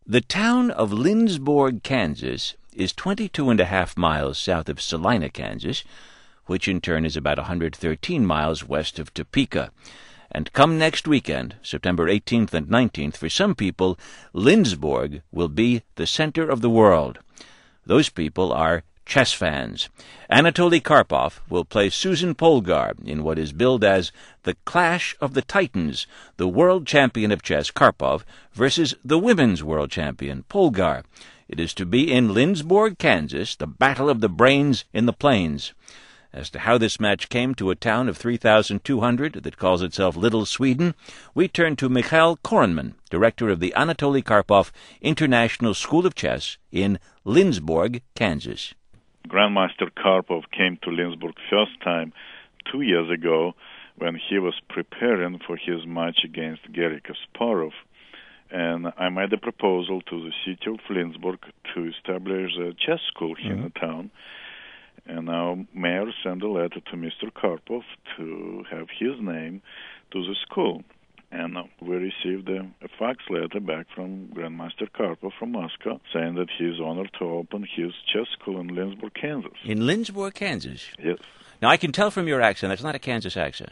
The town of Lindsborg, Kansas, is 22.5 miles south of Salina, Kansas, which in turn is about 113 miles west of Topeka. And come next weekend, September 18th and 19th, for some people, Lindsborg will be the center of the world. Those people are chess fans. Anatoly Karpov will play Susan Polgar in what is billed as the Clash of the Titans, the world champion of chess, Karpov, versus the women's world champion, Polgar. It is to be in Lindsborg, Kansas, the battle of the brains in the plains. As to how this match came to a town of 3,200 that calls itself Little Sweden, we turn to Mikhail Kornman, director of the Anatoly Karpov International School of Chess in Lindsborg, Kansas. Grandmaster Karpov came to Lindsborg first time 2 years ago when he was preparing for his match against Garry Kasparov. And I made a proposal to the city of Lindsborg to establish a chess school here in the town. And our mayor sent a letter to Mr. Karpov to have his name to the school. And we received a fax letter back from Grandmaster Karpov from Moscow saying that he is honored to open his chess school in Lindsborg, Kansas. In Lindsborg, Kansas? Yes. Now, I can tell from your accent that's not a Kansas accent.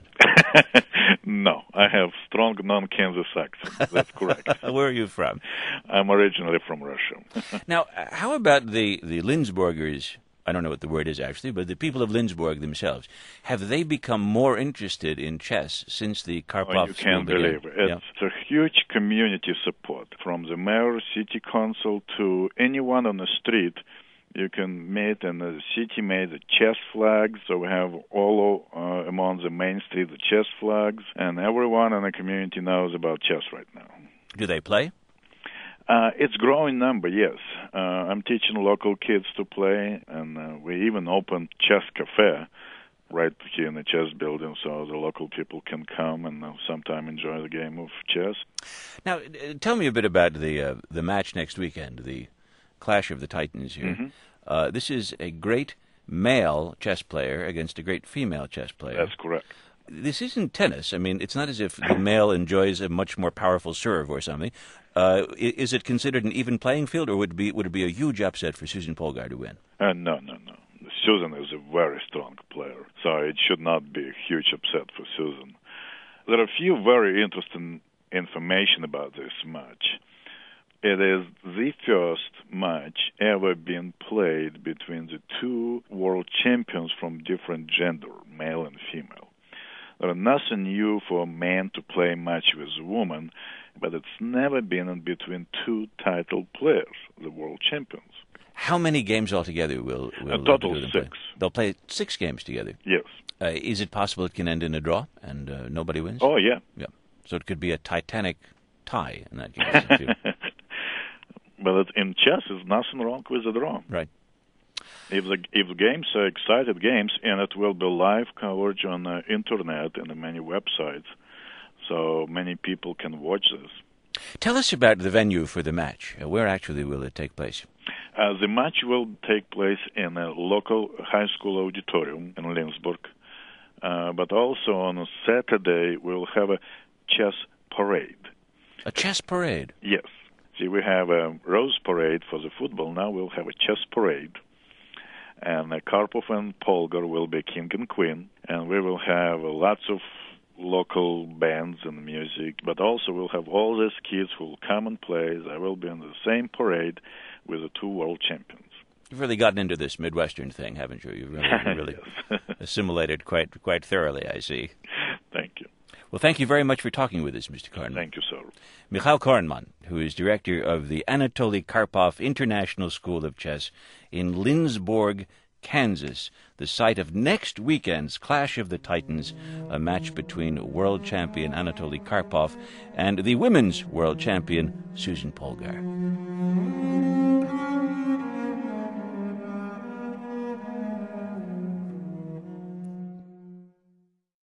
No, I have strong non-Kansas accent. That's correct. Where are you from? I'm originally from Russia. Now, how about the Lindsborgers? I don't know what the word is actually, but the people of Lindsborg themselves, have they become more interested in chess since the Karpov You school can't began? believe it. It's a huge community support from the mayor, city council to anyone on the street. You can meet, and the city made the chess flags, so we have all among the main street the chess flags, and everyone in the community knows about chess right now. Do they play? It's growing number, yes. I'm teaching local kids to play, and we even opened chess cafe right here in the chess building, so the local people can come and sometime enjoy the game of chess. Now, tell me a bit about the match next weekend, the Clash of the Titans here. This is a great male chess player against a great female chess player. That's correct. This isn't tennis. I mean, it's not as if the male enjoys a much more powerful serve or something. Is it considered an even playing field, or would it be a huge upset for Susan Polgar to win? No. Susan is a very strong player, so it should not be a huge upset for Susan. There are a few very interesting information about this match. It is the first match ever been played between the two world champions from different gender, male and female. There is nothing new for a man to play a match with a woman, but it's never been in between two title players, the world champions. How many games altogether will a total them 6. Play? They'll play 6 games together? Yes. Is it possible it can end in a draw and nobody wins? Oh, yeah. Yeah. So it could be a titanic tie in that case. But in chess, there's nothing wrong with a draw. Right. If the games are excited games, and it will be live coverage on the internet and many websites, so many people can watch this. Tell us about the venue for the match. Where actually will it take place? The match will take place in a local high school auditorium in Lindsborg, but also on a Saturday we'll have a chess parade. A chess parade? Yes. See, we have a rose parade for the football. Now we'll have a chess parade. And Karpov and Polgar will be king and queen. And we will have lots of local bands and music. But also we'll have all these kids who will come and play. They will be in the same parade with the two world champions. You've really gotten into this Midwestern thing, haven't you? You've really assimilated quite thoroughly, I see. Thank you. Well, thank you very much for talking with us, Mr. Kornman. Thank you, sir. Mikhail Kornman, who is director of the Anatoly Karpov International School of Chess in Lindsborg, Kansas, the site of next weekend's Clash of the Titans, a match between world champion Anatoly Karpov and the women's world champion Susan Polgar.